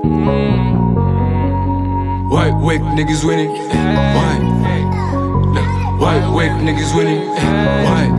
White wick niggas winning. White. White wick niggas winning. White.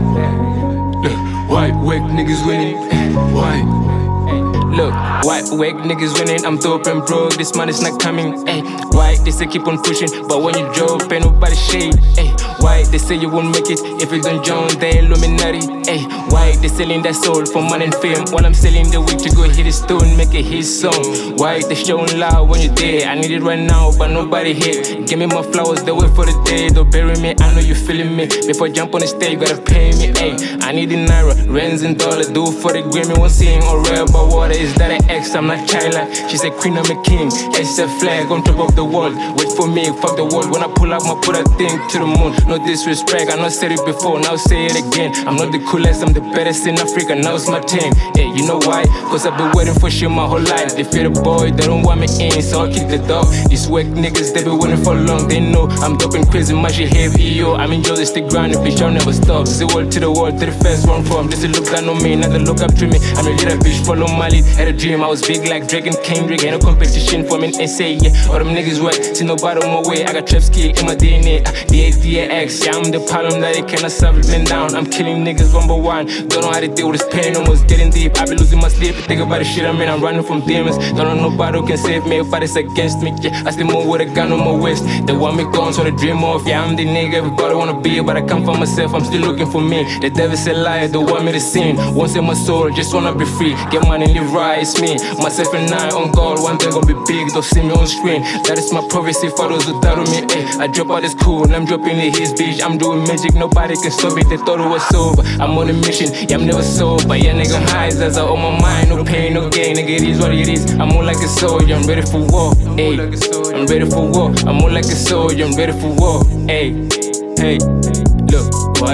White wick niggas winning. White. Look, white wig niggas winning, I'm dope and broke, this money's not coming. Ayy, white, they say keep on pushing, but when you drop, ain't nobody shade. Ayy, white, they say you won't make it if you don't join the Illuminati. Ayy, white, they selling their soul for money and fame, while I'm selling the weed to go hit a stone, make a hit song. White, they showing loud when you're there. I need it right now, but nobody here. Give me my flowers, they wait for the day. Don't bury me, I know you feeling me. Before I jump on the stage, you gotta pay me. Ayy, I need the naira, rands and dollars. Do for the Grammy, one sing or rare about water. Is that an ex? I'm not childlike. She said queen, I'm a king. It's a flag on top of the world. Wait for me, fuck the world. When I pull up, I put a thing to the moon. No disrespect, I not said it before, now say it again. I'm not the coolest, I'm the baddest in Africa, now it's my team. Hey, you know why? Cause I've been waiting for shit my whole life. They fear the boy, they don't want me in, so I'll kick the dog. These whack niggas, they been waiting for long. They know I'm dope and crazy, my shit heavy, yo. I'm in Joe, stick grinding, bitch, I'll never stop. The world to the world, to the first one from. This is look down on me, not the look up to me. I'm a little bitch, follow my lead. Had a dream, I was big like Drake and Kendrick. Ain't no competition for me in SA, yeah. All them niggas wet, see nobody on my way. I got trap skill in my DNA, DAX, yeah. I'm the problem that they cannot solve it, been down. I'm killing niggas one by one. Don't know how to deal with this pain, almost getting deep. I be losing my sleep, think about the shit I'm in. I'm running from demons. Don't know nobody who can save me, everybody's against me, yeah. I still move with a gun on my waist. They want me gone, so they dream off, yeah. I'm the nigga everybody wanna be, but I come for myself, I'm still looking for me. The devil's a liar, they want me to sin. Once in my soul, just wanna be free. Get money, live right, it's me. Myself and I on God, one day gonna be big, don't see me on screen. That is my prophecy for those who doubt me, ayy. I drop out this cool, and I'm dropping the hits, bitch. I'm doing magic, nobody can stop me. They thought it was sober, I'm on a mission, yeah, I'm never sober. Yeah, nigga, I'm high, that's all on my mind. No pain, no gain, nigga, it is what it is. I'm more like a soldier, I'm ready for war, ayy. I'm ready for war, I'm more like a soldier, I'm ready for war, ayy. Hey, look, why?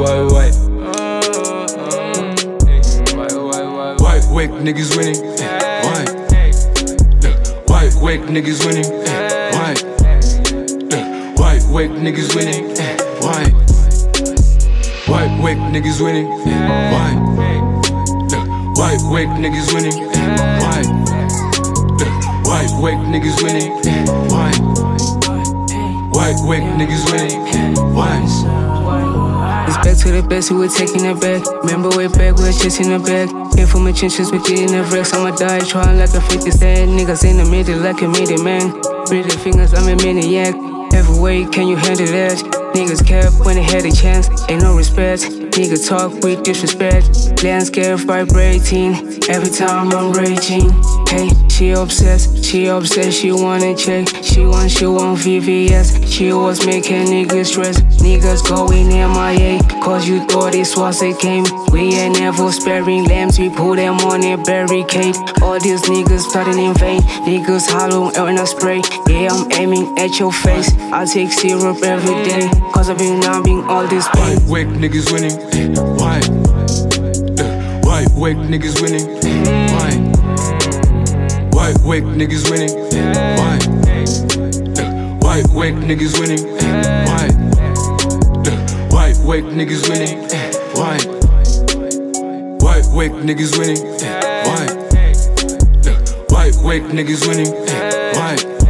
White wick niggas winning. White. White wick niggas winning. White. White wick niggas winning. White. White wick niggas winning. White. White wick niggas winning. White. White wick niggas winning. White. White wick niggas winning. White. It's back to the best, we were taking it back. Remember way back, we were chasing the back. Came from the trenches, we getting the wrecks. I'ma die trying like a 50 cent. Niggas in the middle like a midi man. Pretty fingers, I'm a maniac. Every way, can you handle that? Niggas cap when they had a chance, ain't no respect. Nigga talk with disrespect. Landscape vibrating, every time I'm raging. Hey, she obsessed, she wanna check. She want VVS. She was making niggas stress. Niggas going MIA, cause you thought this was a game. We ain't never sparing lambs, we put them on a barricade. All these niggas plotting in vain. Niggas hollow and I spray. Yeah, I'm aiming at your face. I take syrup every day, cause I've been numbing all this pain. White wick niggas winning. White. White wick niggas winning. White. White wick niggas winning. White. White wick niggas winning. White. White wick niggas winning. White. White wick niggas winning. White. White wick niggas winning. White.